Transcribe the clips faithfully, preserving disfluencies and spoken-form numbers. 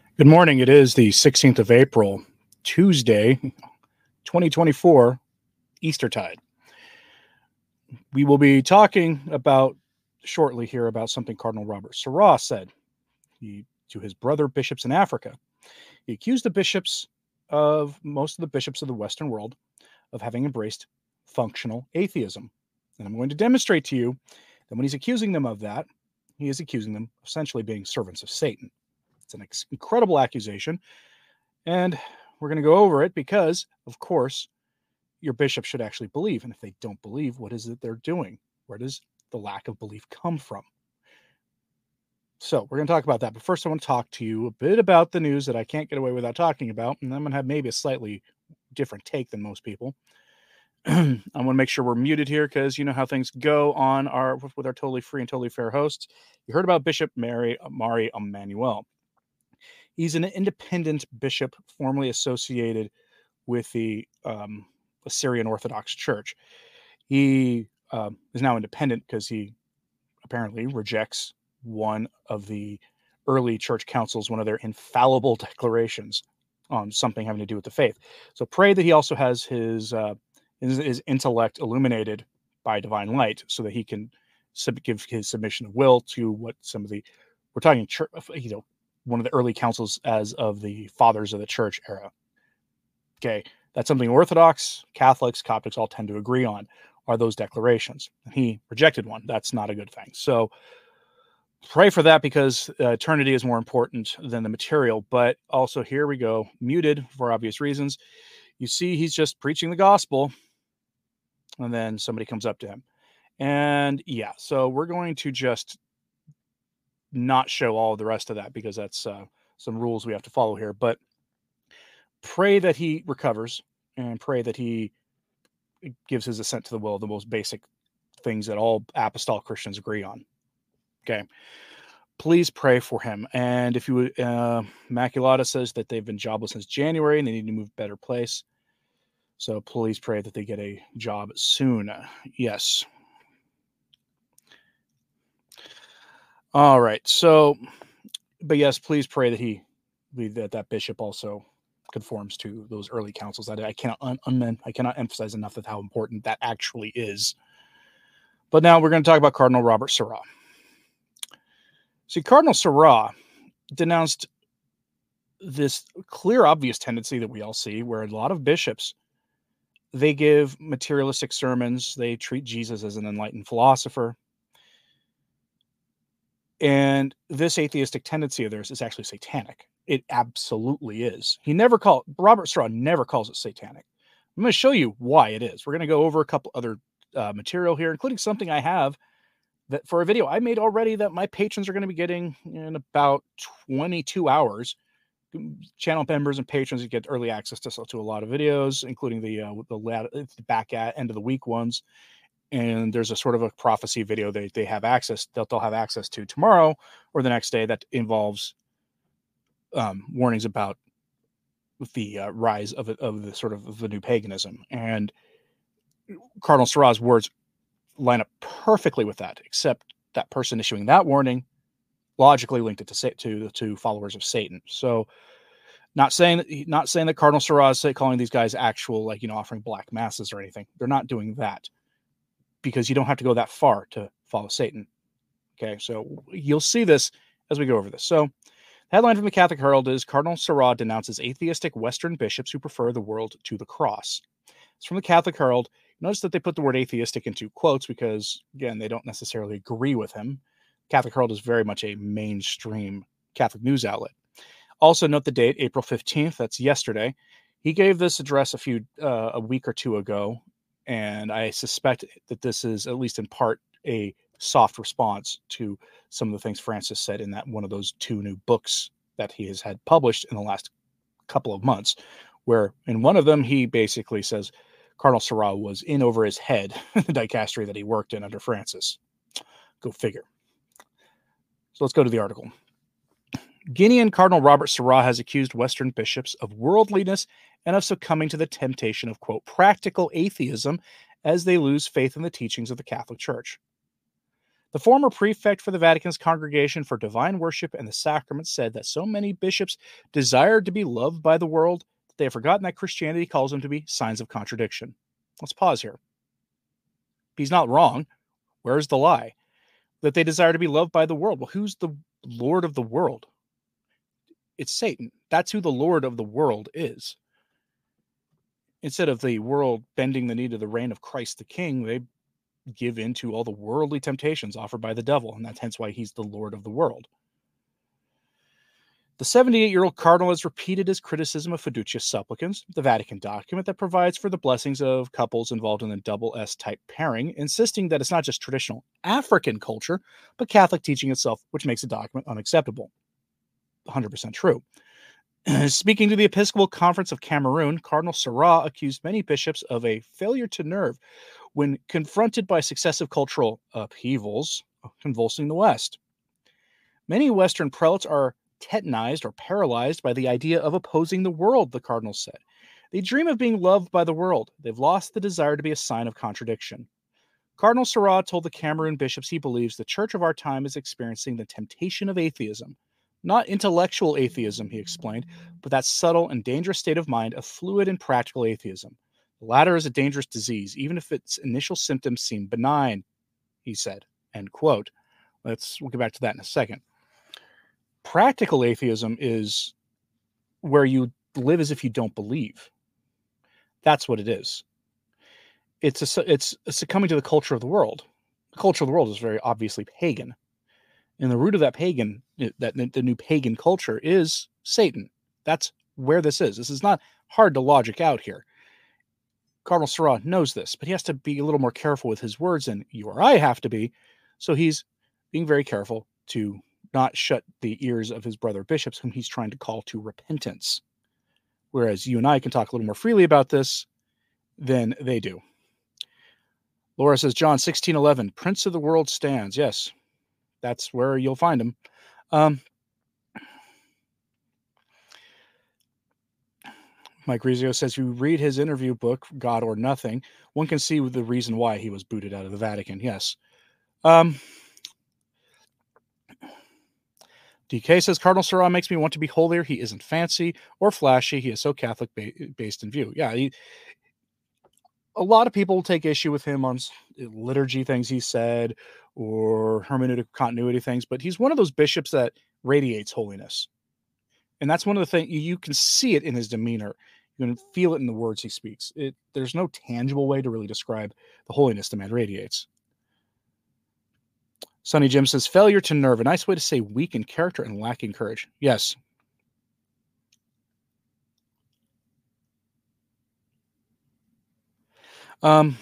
Good morning. It is the sixteenth of April, Tuesday, twenty twenty-four, Eastertide. We will be talking about shortly here about something Cardinal Robert Sarah said he, to his brother bishops in Africa. He accused the bishops of most of the bishops of the Western world of having embraced functional atheism. And I'm going to demonstrate to you that when he's accusing them of that, he is accusing them of essentially being servants of Satan. It's an ex- incredible accusation, and we're going to go over it because, of course, your bishop should actually believe. And if they don't believe, what is it they're doing? Where does the lack of belief come from? So we're going to talk about that. But first, I want to talk to you a bit about the news that I can't get away without talking about. And I'm going to have maybe a slightly different take than most people. I want to make sure we're muted here because you know how things go on our with our totally free and totally fair hosts. You heard about Bishop Mary Mari Emmanuel. He's an independent bishop formerly associated with the um, Assyrian Orthodox Church. He um, is now independent because he apparently rejects one of the early church councils, one of their infallible declarations on something having to do with the faith. So pray that he also has his uh, his, his intellect illuminated by divine light so that he can sub- give his submission of will to what some of the, we're talking, church, you know, one of the early councils as of the fathers of the church era. Okay, that's something Orthodox, Catholics, Coptics all tend to agree on, are those declarations. He rejected one. That's not a good thing. So pray for that because uh, eternity is more important than the material. But also here we go, muted for obvious reasons. You see, he's just preaching the gospel, and then somebody comes up to him. And yeah, so we're going to just not show all of the rest of that because that's uh, some rules we have to follow here. But pray that he recovers and pray that he gives his assent to the will, the most basic things that all apostolic Christians agree on. Okay. Please pray for him. And if you would, uh, Maculata says that they've been jobless since January and they need to move to a better place. So please pray that they get a job soon. Yes. All right. So, but yes, please pray that he, that that bishop also conforms to those early councils. That I cannot un, un, I cannot emphasize enough of how important that actually is. But now we're going to talk about Cardinal Robert Sarah. See, Cardinal Sarah denounced this clear, obvious tendency that we all see where a lot of bishops, they give materialistic sermons. They treat Jesus as an enlightened philosopher. And this atheistic tendency of theirs is actually satanic. It absolutely is. He never called, Robert Sarah never calls it satanic. I'm going to show you why it is. We're going to go over a couple other uh, material here, including something I have that for a video I made already that my patrons are going to be getting in about twenty-two hours. Channel members and patrons get early access to, to a lot of videos, including the uh, the, lat- the back at end of the week ones. And there's a sort of a prophecy video they, they have access that they'll have access to tomorrow or the next day that involves um, warnings about the uh, rise of of the sort of, of the new paganism. And Cardinal Sarah's words line up perfectly with that, except that person issuing that warning logically linked it to to to followers of Satan. So, not saying that not saying that Cardinal Sarah is calling these guys actual, like, you know, offering black masses or anything. They're not doing that because you don't have to go that far to follow Satan. Okay, so you'll see this as we go over this. So, headline from the Catholic Herald is Cardinal Sarah denounces atheistic Western bishops who prefer the world to the cross. It's from the Catholic Herald. Notice that they put the word atheistic into quotes because, again, they don't necessarily agree with him. Catholic Herald is very much a mainstream Catholic news outlet. Also note the date, April fifteenth. That's yesterday. He gave this address a few uh, a week or two ago, and I suspect that this is at least in part a soft response to some of the things Francis said in that one of those two new books that he has had published in the last couple of months, where in one of them he basically says Cardinal Sarah was in over his head, the dicastery that he worked in under Francis. Go figure. So let's go to the article. Guinean Cardinal Robert Sarah has accused Western bishops of worldliness and of succumbing to the temptation of, quote, practical atheism as they lose faith in the teachings of the Catholic Church. The former prefect for the Vatican's Congregation for Divine Worship and the Sacraments said that so many bishops desired to be loved by the world that they have forgotten that Christianity calls them to be signs of contradiction. Let's pause here. He's not wrong. Where's the lie? That they desire to be loved by the world. Well, who's the Lord of the world? It's Satan. That's who the Lord of the world is. Instead of the world bending the knee to the reign of Christ the King, they give in to all the worldly temptations offered by the devil, and that's hence why he's the Lord of the world. The seventy-eight-year-old cardinal has repeated his criticism of Fiducia Supplicans, the Vatican document that provides for the blessings of couples involved in a double S-type pairing, insisting that it's not just traditional African culture, but Catholic teaching itself, which makes the document unacceptable. one hundred percent true. Speaking to the Episcopal Conference of Cameroon, Cardinal Sarah accused many bishops of a failure to nerve when confronted by successive cultural upheavals convulsing the West. Many Western prelates are tetanized or paralyzed by the idea of opposing the world, the cardinal said. They dream of being loved by the world. They've lost the desire to be a sign of contradiction. Cardinal Sarah told the Cameroon bishops he believes the church of our time is experiencing the temptation of atheism. Not intellectual atheism, he explained, but that subtle and dangerous state of mind of fluid and practical atheism. The latter is a dangerous disease, even if its initial symptoms seem benign, he said. End quote. Let's we'll get back to that in a second. Practical atheism is where you live as if you don't believe. That's what it is. It's a, it's a succumbing to the culture of the world. The culture of the world is very obviously pagan. And the root of that pagan, that the new pagan culture is Satan. That's where this is. This is not hard to logic out here. Cardinal Sarah knows this, but he has to be a little more careful with his words than you or I have to be. So he's being very careful to not shut the ears of his brother bishops, whom he's trying to call to repentance. Whereas you and I can talk a little more freely about this than they do. Laura says, John sixteen eleven, Prince of the world stands. Yes, that's where you'll find him. Um, Mike Rizio says, you read his interview book, God or Nothing, one can see the reason why he was booted out of the Vatican. Yes. Um, D K says, Cardinal Sarah makes me want to be holier. He isn't fancy or flashy. He is so Catholic ba- based in view. Yeah. He, a lot of people will take issue with him on liturgy things he said or hermeneutic continuity things, but he's one of those bishops that radiates holiness. And that's one of the things, you can see it in his demeanor. You can feel it in the words he speaks. It, there's no tangible way to really describe the holiness the man radiates. Sonny Jim says, failure to nerve, a nice way to say weak in character and lacking courage. Yes. Um,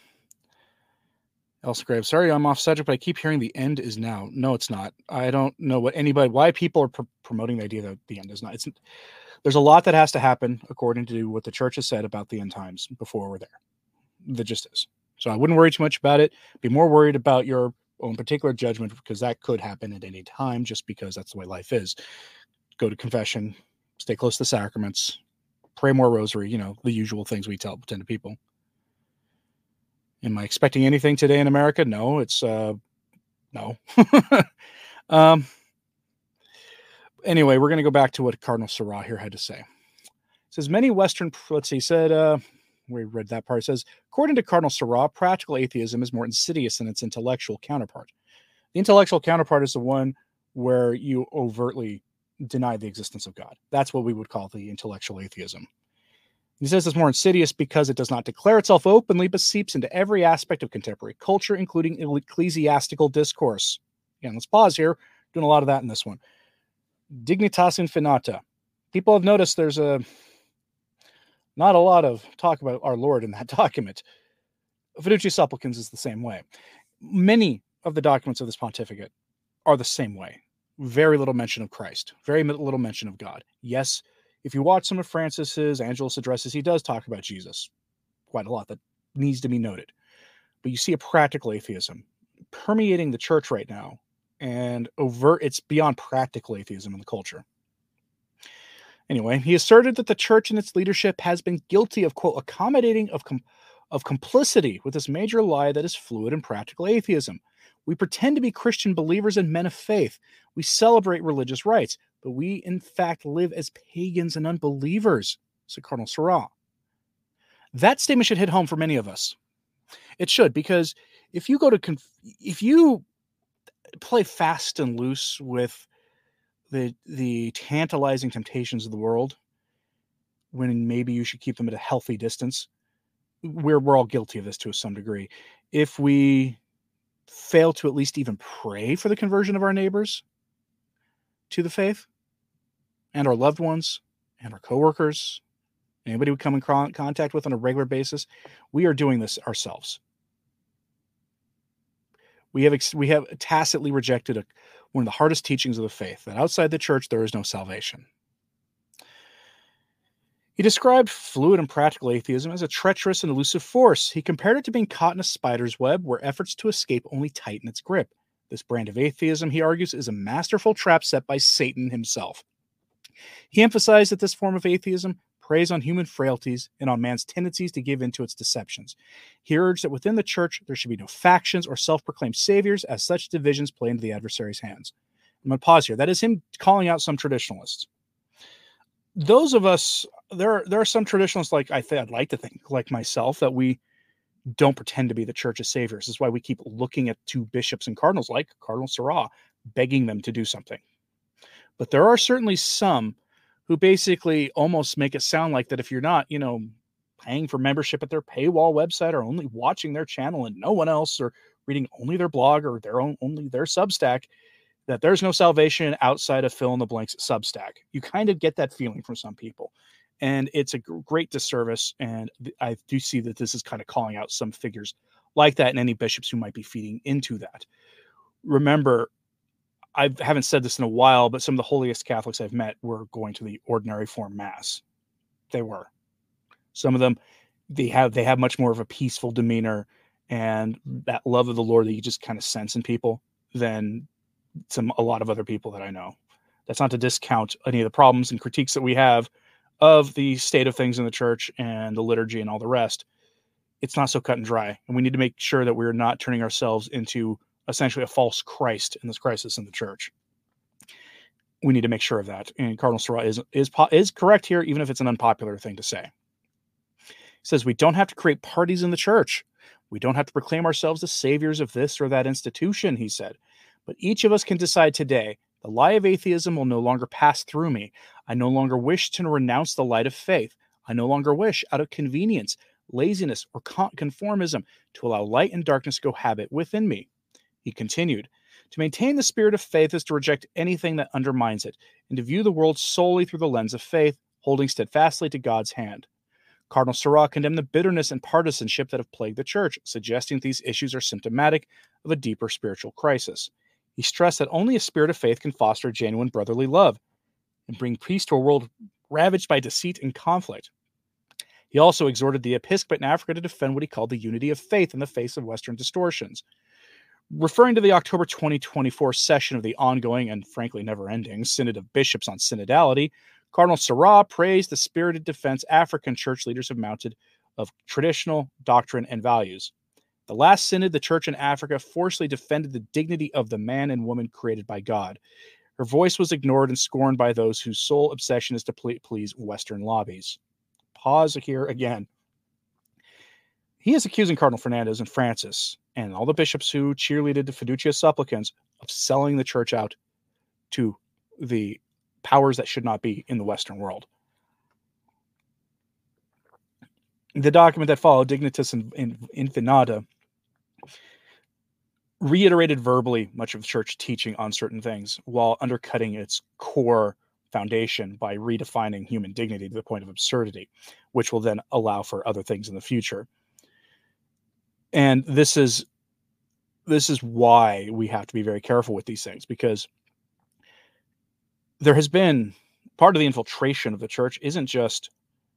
Elsa Graves, sorry, I'm off subject, but I keep hearing the end is now. No, it's not. I don't know what anybody, why people are pr- promoting the idea that the end is not. It's, there's a lot that has to happen according to what the church has said about the end times before we're there. That just is. So I wouldn't worry too much about it. Be more worried about your own particular judgment, because that could happen at any time, just because that's the way life is. Go to confession, stay close to the sacraments, pray more rosary, you know, the usual things we tell tend to people. Am I expecting anything today in America? No, it's uh, no. um. Anyway, we're going to go back to what Cardinal Sarah here had to say. It says many Western, let's see, said, uh, we read that part. It says, according to Cardinal Sarah, practical atheism is more insidious than its intellectual counterpart. The intellectual counterpart is the one where you overtly deny the existence of God. That's what we would call the intellectual atheism. He says it's more insidious because it does not declare itself openly, but seeps into every aspect of contemporary culture, including ecclesiastical discourse. Again, let's pause here. Doing a lot of that in this one. Dignitas Infinita. People have noticed there's a not a lot of talk about our Lord in that document. Fiducia Supplicans is the same way. Many of the documents of this pontificate are the same way. Very little mention of Christ. Very little mention of God. Yes, if you watch some of Francis's Angelus addresses, he does talk about Jesus quite a lot. That needs to be noted. But you see a practical atheism permeating the church right now, and overt, it's beyond practical atheism in the culture. Anyway, he asserted that the church and its leadership has been guilty of, quote, accommodating of, com- of complicity with this major lie that is fluid and practical atheism. We pretend to be Christian believers and men of faith. We celebrate religious rites, but we in fact live as pagans and unbelievers, said Cardinal Sarah. That statement should hit home for many of us. It should, because if you go to conf- if you play fast and loose with the the tantalizing temptations of the world, when maybe you should keep them at a healthy distance, we're we're all guilty of this to some degree. If we fail to at least even pray for the conversion of our neighbors to the faith, and our loved ones, and our coworkers, anybody we come in contact with on a regular basis, we are doing this ourselves. We have we have tacitly rejected a, one of the hardest teachings of the faith, that outside the church there is no salvation. He described fluid and practical atheism as a treacherous and elusive force. He compared it to being caught in a spider's web where efforts to escape only tighten its grip. This brand of atheism, he argues, is a masterful trap set by Satan himself. He emphasized that this form of atheism preys on human frailties and on man's tendencies to give in to its deceptions. He urged that within the church there should be no factions or self-proclaimed saviors, as such divisions play into the adversary's hands. I'm going to pause here. That is him calling out some traditionalists. Those of us, there are, there are some traditionalists, like I th- I'd like to think, like myself, that we don't pretend to be the church's saviors. This is why we keep looking at two bishops and cardinals like Cardinal Sarah, begging them to do something. But there are certainly some who basically almost make it sound like that if you're not, you know, paying for membership at their paywall website, or only watching their channel and no one else, or reading only their blog or their own only their Substack, that there's no salvation outside of fill in the blanks Substack. You kind of get that feeling from some people, and it's a great disservice. And I do see that this is kind of calling out some figures like that, and any bishops who might be feeding into that. Remember, I haven't said this in a while, but some of the holiest Catholics I've met were going to the ordinary form mass. They were. Some of them, they have they have much more of a peaceful demeanor and that love of the Lord that you just kind of sense in people than some a lot of other people that I know. That's not to discount any of the problems and critiques that we have of the state of things in the church and the liturgy and all the rest. It's not so cut and dry, and we need to make sure that we're not turning ourselves into essentially a false Christ in this crisis in the church. We need to make sure of that. And Cardinal Sarah is, is, is correct here, even if it's an unpopular thing to say. He says, we don't have to create parties in the church. We don't have to proclaim ourselves the saviors of this or that institution, he said. But each of us can decide today, the lie of atheism will no longer pass through me. I no longer wish to renounce the light of faith. I no longer wish, out of convenience, laziness, or conformism, to allow light and darkness cohabit within me. He continued, to maintain the spirit of faith is to reject anything that undermines it, and to view the world solely through the lens of faith, holding steadfastly to God's hand. Cardinal Sarah condemned the bitterness and partisanship that have plagued the church, suggesting these issues are symptomatic of a deeper spiritual crisis. He stressed that only a spirit of faith can foster genuine brotherly love and bring peace to a world ravaged by deceit and conflict. He also exhorted the episcopate in Africa to defend what he called the unity of faith in the face of Western distortions. Referring to the October twenty twenty-four session of the ongoing and frankly never-ending Synod of Bishops on Synodality, Cardinal Sarah praised the spirited defense African church leaders have mounted of traditional doctrine and values. The last synod, the church in Africa forcefully defended the dignity of the man and woman created by God. Her voice was ignored and scorned by those whose sole obsession is to please Western lobbies. Pause here again. He is accusing Cardinal Fernandez and Francis and all the bishops who cheerleaded the Fiducia Supplicans of selling the church out to the powers that should not be in the Western world. The document that followed, Dignitas Infinita, reiterated verbally much of the church teaching on certain things while undercutting its core foundation by redefining human dignity to the point of absurdity, which will then allow for other things in the future. And this is this is why we have to be very careful with these things, because there has been part of the infiltration of the church isn't just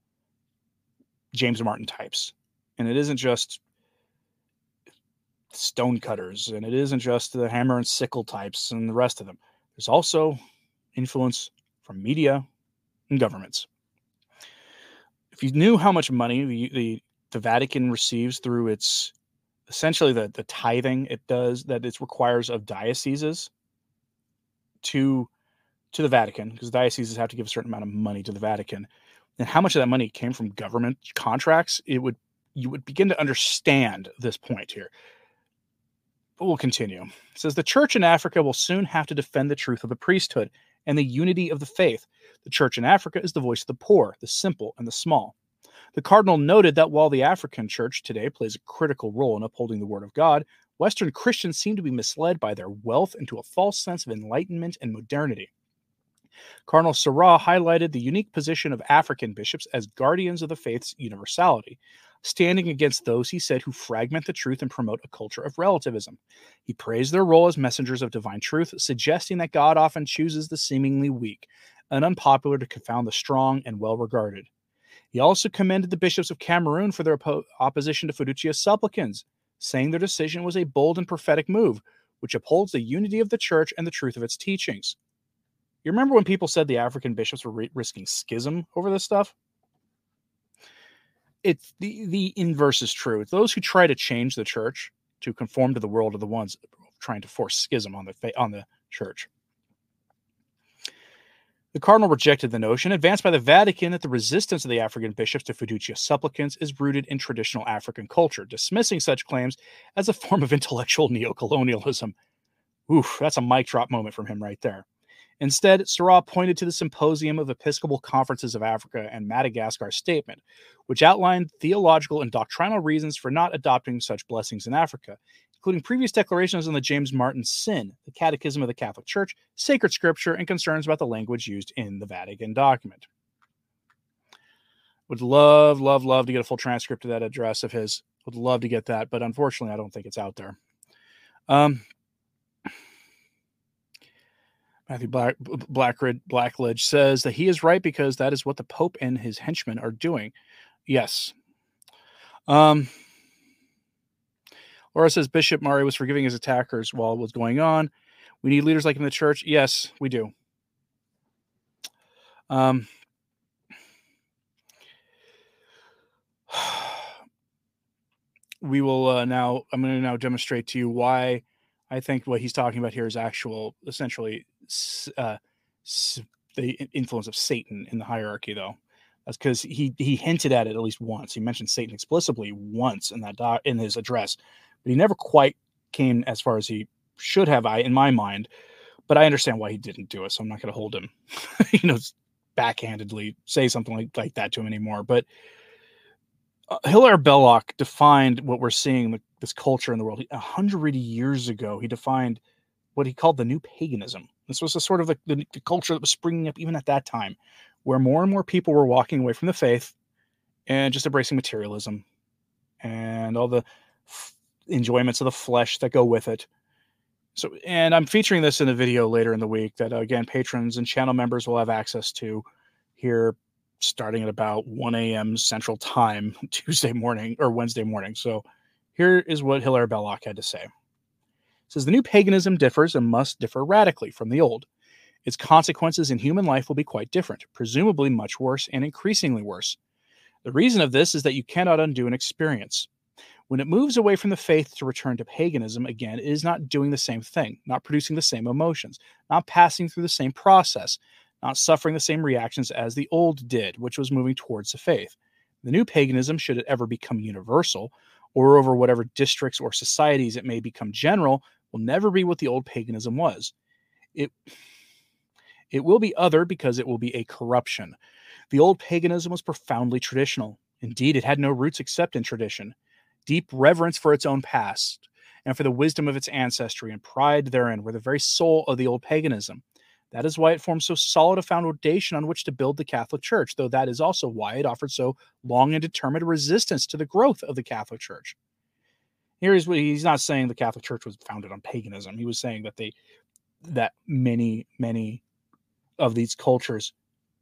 James Martin types, and it isn't just stonecutters, and it isn't just the hammer and sickle types and the rest of them. There's also influence from media and governments. If you knew how much money the, the, the Vatican receives through its essentially the, the tithing it does, that it requires of dioceses to to the Vatican, because dioceses have to give a certain amount of money to the Vatican, and how much of that money came from government contracts, it would you would begin to understand this point here. But we'll continue. It says the church in Africa will soon have to defend the truth of the priesthood and the unity of the faith. The church in Africa is the voice of the poor, the simple, and the small. The cardinal noted that while the African church today plays a critical role in upholding the word of God, Western Christians seem to be misled by their wealth into a false sense of enlightenment and modernity. Cardinal Sarah highlighted the unique position of African bishops as guardians of the faith's universality, standing against those, he said, who fragment the truth and promote a culture of relativism. He praised their role as messengers of divine truth, suggesting that God often chooses the seemingly weak and unpopular to confound the strong and well-regarded. He also commended the bishops of Cameroon for their oppo- opposition to Fiducia Supplicans, saying their decision was a bold and prophetic move, which upholds the unity of the church and the truth of its teachings. You remember when people said the African bishops were re- risking schism over this stuff? It's the, the inverse is true. It's those who try to change the church to conform to the world are the ones trying to force schism on the on the church. The cardinal rejected the notion advanced by the Vatican that the resistance of the African bishops to Fiducia Supplicans is rooted in traditional African culture, dismissing such claims as a form of intellectual neocolonialism. Oof, that's a mic drop moment from him right there. Instead, Sarah pointed to the Symposium of Episcopal Conferences of Africa and Madagascar statement, which outlined theological and doctrinal reasons for not adopting such blessings in Africa, including previous declarations on the James Martin Sin, the Catechism of the Catholic Church, sacred scripture, and concerns about the language used in the Vatican document. Would love, love, love to get a full transcript of that address of his. Would love to get that, but unfortunately, I don't think it's out there. Um, Matthew Black, Blackridge, Blackledge says that he is right because that is what the Pope and his henchmen are doing. Yes. Um, Laura says Bishop Murray was forgiving his attackers while it was going on. We need leaders like him in the church. Yes, we do. Um, we will uh, now, I'm going to now demonstrate to you why I think what he's talking about here is actual, essentially, uh, the influence of Satan in the hierarchy, though. That's because he he hinted at it at least once. He mentioned Satan explicitly once in that doc, in his address, but he never quite came as far as he should have, I in my mind. But I understand why he didn't do it, so I'm not going to hold him, you know, backhandedly say something like, like that to him anymore. But uh, Hilaire Belloc defined what we're seeing, the, this culture in the world. A hundred years ago, he defined what he called the new paganism. This was a sort of the, the, the culture that was springing up even at that time, where more and more people were walking away from the faith and just embracing materialism and all the f- enjoyments of the flesh that go with it. So, and I'm featuring this in a video later in the week that, again, patrons and channel members will have access to here starting at about one a.m. Central Time, Tuesday morning or Wednesday morning. So here is what Hilaire Belloc had to say. It says, the new paganism differs and must differ radically from the old. Its consequences in human life will be quite different, presumably much worse and increasingly worse. The reason of this is that you cannot undo an experience. When it moves away from the faith to return to paganism, again, it is not doing the same thing, not producing the same emotions, not passing through the same process, not suffering the same reactions as the old did, which was moving towards the faith. The new paganism, should it ever become universal, or over whatever districts or societies it may become general, will never be what the old paganism was. It, it will be other because it will be a corruption. The old paganism was profoundly traditional. Indeed, it had no roots except in tradition. Deep reverence for its own past and for the wisdom of its ancestry and pride therein were the very soul of the old paganism. That is why it formed so solid a foundation on which to build the Catholic Church, though that is also why it offered so long and determined resistance to the growth of the Catholic Church. Here is what he's not saying the Catholic Church was founded on paganism. He was saying that they that many, many of these cultures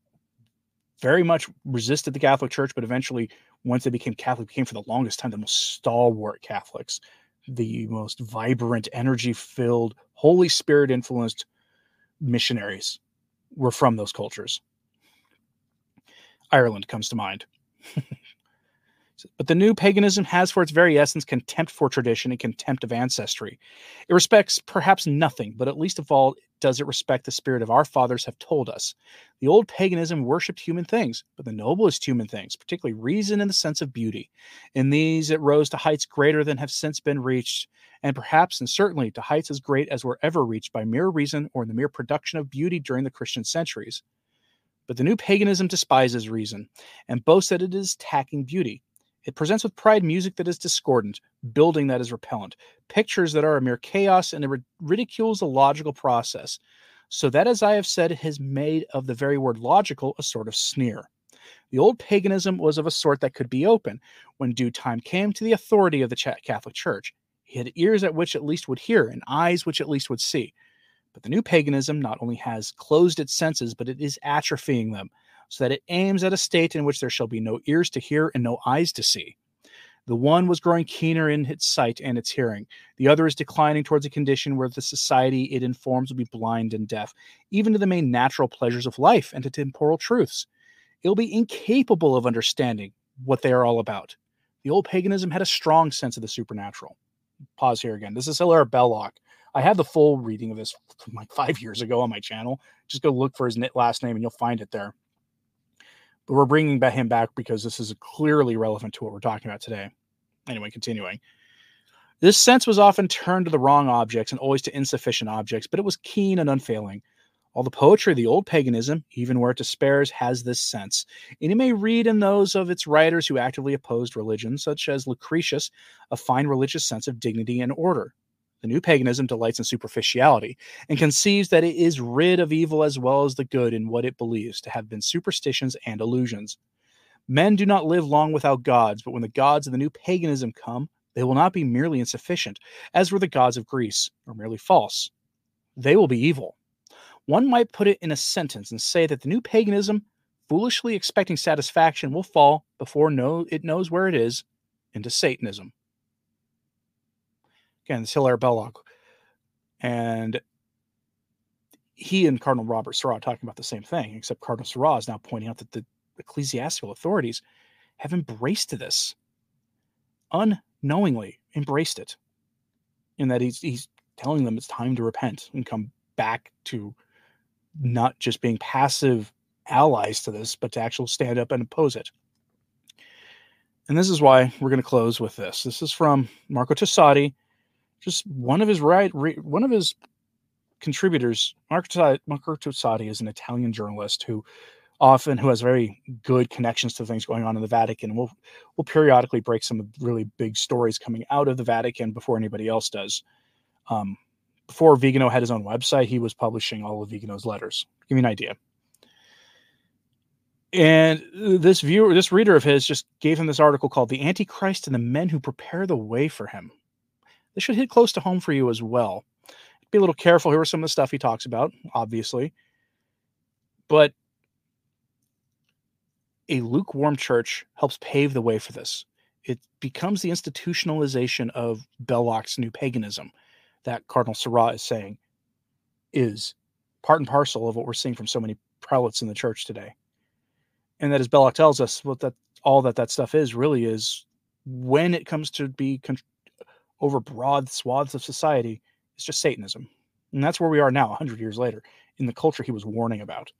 very much resisted the Catholic Church, but eventually, once they became Catholic, became for the longest time the most stalwart Catholics, the most vibrant, energy-filled, Holy Spirit-influenced missionaries were from those cultures. Ireland comes to mind. But the new paganism has for its very essence contempt for tradition and contempt of ancestry. It respects perhaps nothing, but at least of all does it respect the spirit of our fathers have told us. The old paganism worshipped human things, but the noblest human things, particularly reason and the sense of beauty. In these it rose to heights greater than have since been reached, and perhaps and certainly to heights as great as were ever reached by mere reason or the mere production of beauty during the Christian centuries. But the new paganism despises reason and boasts that it is attacking beauty. It presents with pride music that is discordant, building that is repellent, pictures that are a mere chaos, and it ridicules the logical process, so that, as I have said, it has made of the very word logical a sort of sneer. The old paganism was of a sort that could be open, when due time came, to the authority of the Catholic Church. He had ears at which at least would hear, and eyes which at least would see. But the new paganism not only has closed its senses, but it is atrophying them, so that it aims at a state in which there shall be no ears to hear and no eyes to see. The one was growing keener in its sight and its hearing. The other is declining towards a condition where the society it informs will be blind and deaf, even to the main natural pleasures of life and to temporal truths. It will be incapable of understanding what they are all about. The old paganism had a strong sense of the supernatural. Pause here again. This is Hilaire Belloc. I had the full reading of this from like five years ago on my channel. Just go look for his last name and you'll find it there. But we're bringing him back because this is clearly relevant to what we're talking about today. Anyway, continuing. This sense was often turned to the wrong objects and always to insufficient objects, but it was keen and unfailing. All the poetry of the old paganism, even where it despairs, has this sense. And you may read in those of its writers who actively opposed religion, such as Lucretius, a fine religious sense of dignity and order. The new paganism delights in superficiality and conceives that it is rid of evil as well as the good in what it believes to have been superstitions and illusions. Men do not live long without gods, but when the gods of the new paganism come, they will not be merely insufficient, as were the gods of Greece, or merely false. They will be evil. One might put it in a sentence and say that the new paganism, foolishly expecting satisfaction, will fall, before know, it knows where it is, into Satanism. Again, it's Hilaire Belloc. And he and Cardinal Robert Sarah are talking about the same thing, except Cardinal Sarah is now pointing out that the ecclesiastical authorities have embraced this, unknowingly embraced it, in that he's, he's telling them it's time to repent and come back to not just being passive allies to this, but to actually stand up and oppose it. And this is why we're going to close with this. This is from Marco Tosatti, just one of his right, one of his contributors. Marco Tosatti is an Italian journalist who often who has very good connections to things going on in the Vatican. We'll we'll periodically break some really big stories coming out of the Vatican before anybody else does. Um, before Vigano had his own website, he was publishing all of Vigano's letters. Give me an idea. And this viewer, this reader of his, just gave him this article called "The Antichrist and the Men Who Prepare the Way for Him." This should hit close to home for you as well. Be a little careful. Here are some of the stuff he talks about, obviously. But a lukewarm church helps pave the way for this. It becomes the institutionalization of Belloc's new paganism that Cardinal Sarah is saying is part and parcel of what we're seeing from so many prelates in the church today. And that, as Belloc tells us, what that all that that stuff is really is, when it comes to be con- over broad swaths of society, it's just Satanism. And that's where we are now, one hundred years later, in the culture he was warning about.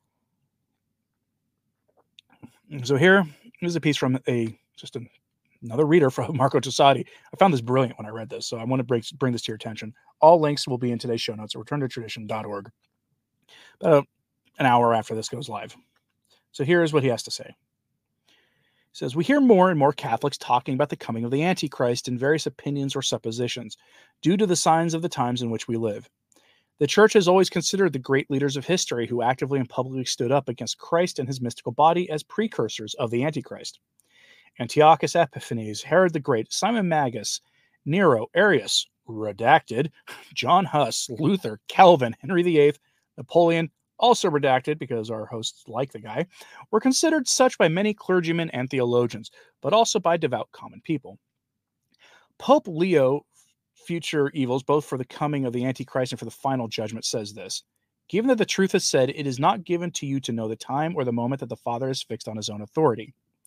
So here is a piece from a just a, another reader from Marco Tosatti. I found this brilliant when I read this, so I want to bring, bring this to your attention. All links will be in today's show notes at return to tradition dot org, about an hour after this goes live. So here's what he has to say. He says, "We hear more and more Catholics talking about the coming of the Antichrist in various opinions or suppositions, due to the signs of the times in which we live. The Church has always considered the great leaders of history who actively and publicly stood up against Christ and his mystical body as precursors of the Antichrist. Antiochus Epiphanes, Herod the Great, Simon Magus, Nero, Arius, redacted, John Huss, Luther, Calvin, Henry the Eighth, Napoleon, also redacted because our hosts like the guy, were considered such by many clergymen and theologians, but also by devout common people. Pope Leo, future evils, both for the coming of the Antichrist and for the final judgment, says this: given that the truth is said, it is not given to you to know the time or the moment that the Father has fixed on his own authority.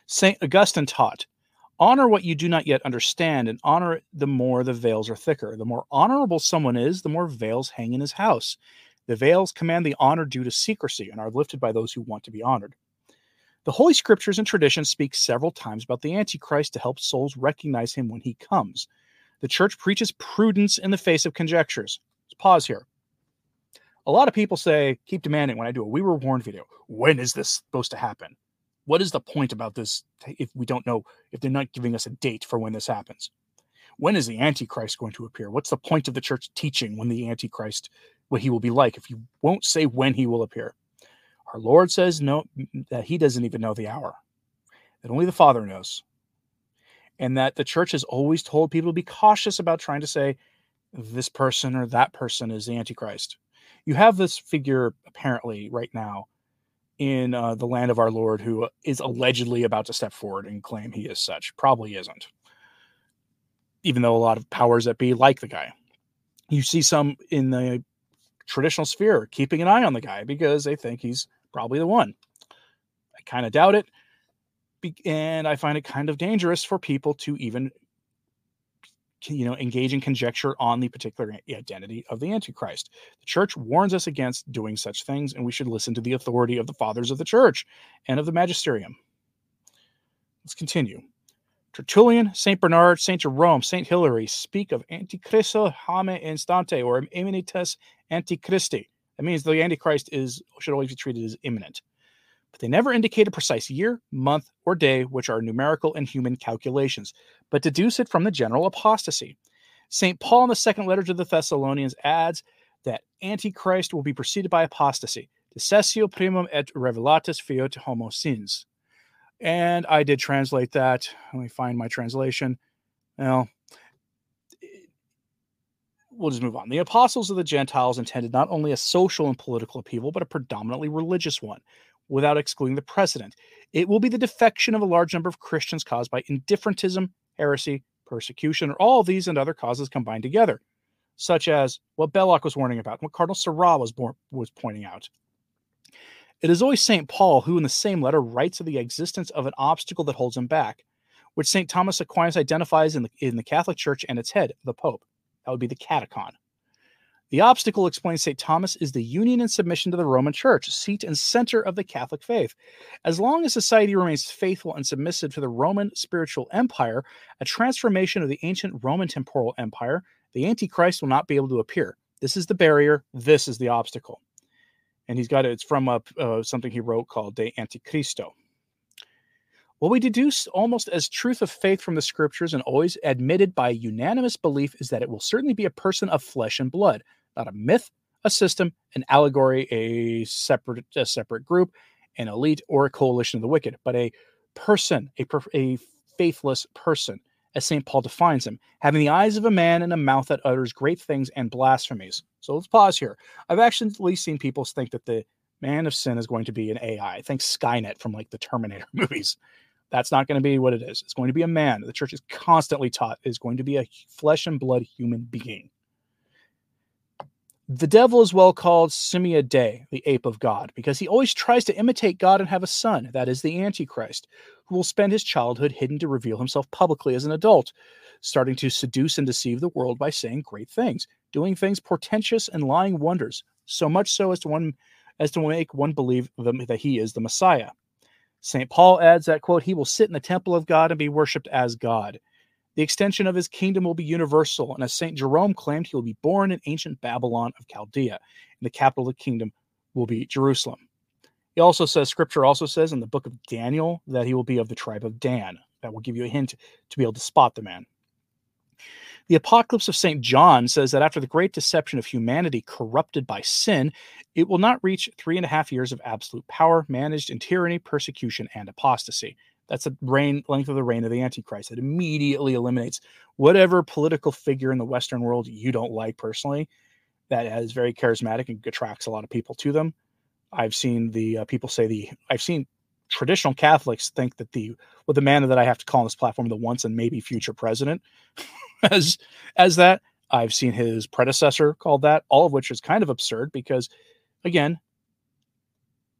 Saint Augustine taught, honor what you do not yet understand, and honor it the more the veils are thicker. The more honorable someone is, the more veils hang in his house. The veils command the honor due to secrecy and are lifted by those who want to be honored. The Holy Scriptures and tradition speak several times about the Antichrist to help souls recognize him when he comes. The Church preaches prudence in the face of conjectures. Let's pause here. A lot of people say, keep demanding when I do a We Were Warned video. When is this supposed to happen? What is the point about this if we don't know, if they're not giving us a date for when this happens? When is the Antichrist going to appear? What's the point of the church teaching when the Antichrist, what he will be like, if you won't say when he will appear? Our Lord says no, that he doesn't even know the hour, that only the Father knows. And that the church has always told people to be cautious about trying to say this person or that person is the Antichrist. You have this figure apparently right now in uh, the land of our Lord who is allegedly about to step forward and claim he is such. Probably isn't. Even though a lot of powers that be like the guy. You see some in the traditional sphere keeping an eye on the guy because they think he's probably the one. I kind of doubt it. And I find it kind of dangerous for people to even, you know, engage in conjecture on the particular identity of the Antichrist. The church warns us against doing such things, and we should listen to the authority of the fathers of the church and of the magisterium. Let's continue. Tertullian, Saint Bernard, Saint Jerome, Saint Hilary speak of Antichristo hame instante, or imminentes Antichristi. That means the Antichrist is should always be treated as imminent. But they never indicate a precise year, month, or day, which are numerical and human calculations, but deduce it from the general apostasy. Saint Paul in the second letter to the Thessalonians adds that Antichrist will be preceded by apostasy. Decessio primum et revelatus fiat homo sins. And I did translate that. Let me find my translation. Well, we'll just move on. The apostles of the Gentiles intended not only a social and political upheaval, but a predominantly religious one, without excluding the precedent. It will be the defection of a large number of Christians caused by indifferentism, heresy, persecution, or all of these and other causes combined together, such as what Belloc was warning about, what Cardinal Sarah was, born, was pointing out. It is always Saint Paul who, in the same letter, writes of the existence of an obstacle that holds him back, which Saint Thomas Aquinas identifies in the, in the Catholic Church and its head, the Pope. That would be the catechon. The obstacle, explains Saint Thomas, is the union and submission to the Roman Church, seat and center of the Catholic faith. As long as society remains faithful and submissive to the Roman spiritual empire, a transformation of the ancient Roman temporal empire, the Antichrist will not be able to appear. This is the barrier. This is the obstacle. And he's got it. It's from a, uh, something he wrote called De Antichristo. What we deduce almost as truth of faith from the scriptures and always admitted by unanimous belief is that it will certainly be a person of flesh and blood, not a myth, a system, an allegory, a separate, a separate group, an elite, or a coalition of the wicked, but a person, a, a faithless person, as Saint Paul defines him, having the eyes of a man and a mouth that utters great things and blasphemies. So let's pause here. I've actually seen people think that the man of sin is going to be an A I. Think Skynet from like the Terminator movies. That's not going to be what it is. It's going to be a man. The church is constantly taught is going to be a flesh and blood human being. The devil is well called Simia Dei, the ape of God, because he always tries to imitate God and have a son, that is the Antichrist, who will spend his childhood hidden to reveal himself publicly as an adult, starting to seduce and deceive the world by saying great things, doing things portentous and lying wonders, so much so as to one as to make one believe that he is the Messiah. Saint Paul adds that, quote, he will sit in the temple of God and be worshipped as God. The extension of his kingdom will be universal, and as Saint Jerome claimed, he will be born in ancient Babylon of Chaldea, and the capital of the kingdom will be Jerusalem. He also says, Scripture also says in the book of Daniel that he will be of the tribe of Dan. That will give you a hint to be able to spot the man. The Apocalypse of Saint John says that after the great deception of humanity corrupted by sin, it will not reach three and a half years of absolute power, managed in tyranny, persecution, and apostasy. That's the reign, length of the reign of the Antichrist. It immediately eliminates whatever political figure in the Western world you don't like personally that is very charismatic and attracts a lot of people to them. I've seen the uh, people say the, I've seen traditional Catholics think that the, well, the man that I have to call on this platform, the once and maybe future president, as, as that. I've seen his predecessor called that, all of which is kind of absurd because, again,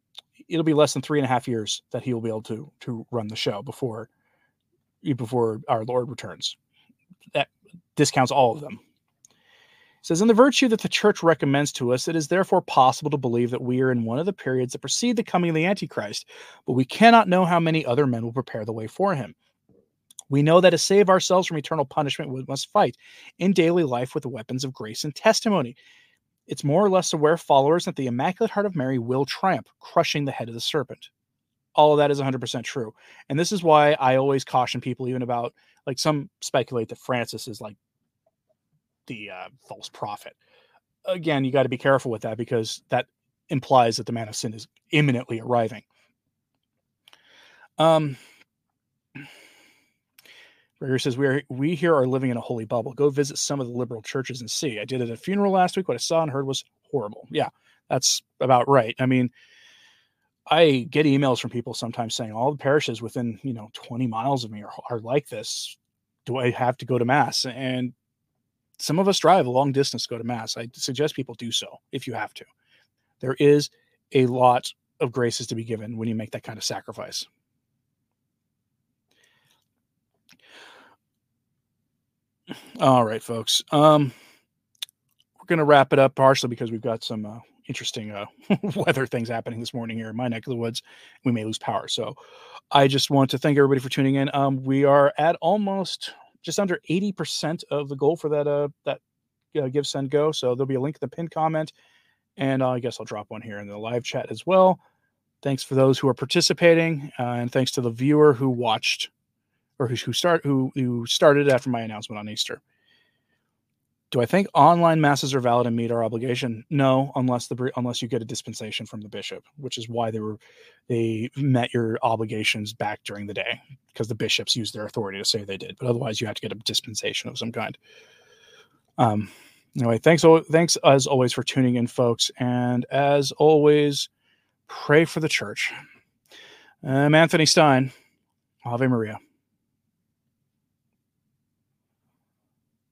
it'll be less than three and a half years that he will be able to to run the show before before our Lord returns. That discounts all of them. It says, in the virtue that the church recommends to us, it is therefore possible to believe that we are in one of the periods that precede the coming of the Antichrist, but we cannot know how many other men will prepare the way for him. We know that to save ourselves from eternal punishment, we must fight in daily life with the weapons of grace and testimony. It's more or less aware followers that the Immaculate Heart of Mary will triumph, crushing the head of the serpent. All of that is one hundred percent true. And this is why I always caution people even about, like, some speculate that Francis is like the uh, false prophet. Again, you got to be careful with that, because that implies that the man of sin is imminently arriving. Um, Gregory says, we are, we here are living in a holy bubble. Go visit some of the liberal churches and see. I did it at a funeral last week. What I saw and heard was horrible. Yeah, that's about right. I mean, I get emails from people sometimes saying all the parishes within, you know, twenty miles of me are, are like this. Do I have to go to mass? And some of us drive a long distance to go to mass. I suggest people do so if you have to. There is a lot of graces to be given when you make that kind of sacrifice. All right, folks. Um, we're going to wrap it up partially because we've got some uh, interesting uh, weather things happening this morning here in my neck of the woods. We may lose power. So I just want to thank everybody for tuning in. Um, we are at almost just under eighty percent of the goal for that uh, that uh, Give, Send, Go. So there'll be a link in the pinned comment. And uh, I guess I'll drop one here in the live chat as well. Thanks for those who are participating. Uh, and thanks to the viewer who watched or who, who, start, who, who started after my announcement on Easter. Do I think online masses are valid and meet our obligation? No, unless the unless you get a dispensation from the bishop, which is why they were they met your obligations back during the day, because the bishops used their authority to say they did. But otherwise, you have to get a dispensation of some kind. Um. Anyway, thanks thanks as always for tuning in, folks, and as always, pray for the church. I'm Anthony Stein. Ave Maria.